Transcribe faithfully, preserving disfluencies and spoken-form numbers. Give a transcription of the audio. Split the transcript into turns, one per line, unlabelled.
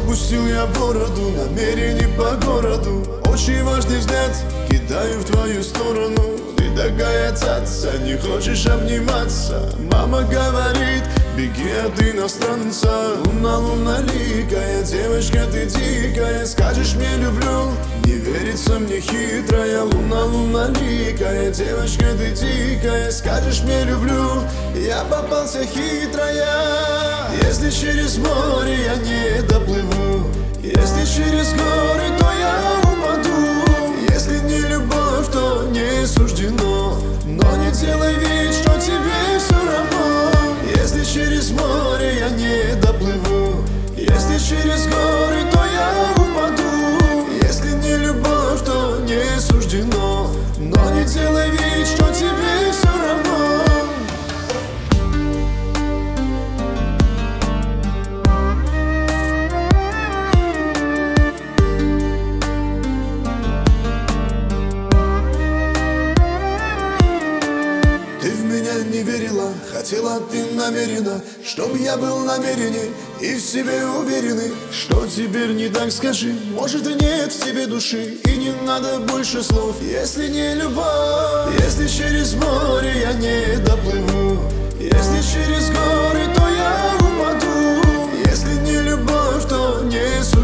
Опустил я бороду, намерений по городу. Очень важный взгляд кидаю в твою сторону. Ты такая цаца, не хочешь обниматься. Мама говорит, беги от иностранца. Луна, луналикая, девочка ты дикая. Скажешь мне люблю, не верится мне хитрая. Луна, луналикая, девочка ты дикая. Скажешь мне люблю, я попался хитрая. Если через море я не доплыву, если через горы, то я упаду. Если не любовь, то не суждено. Но не делай вид, что тебе все равно. Если через море я не доплыву, если через горы, то я упаду. Если не любовь, то не суждено. Но не делай вид, что тебе все равно. Не верила, хотела ты намеренно, чтоб я был намеренней и в себе уверенный. Что теперь не так, скажи, может и нет в тебе души, и не надо больше слов. Если не любовь, если через море я не доплыву, если через горы, то я упаду. Если не любовь, то не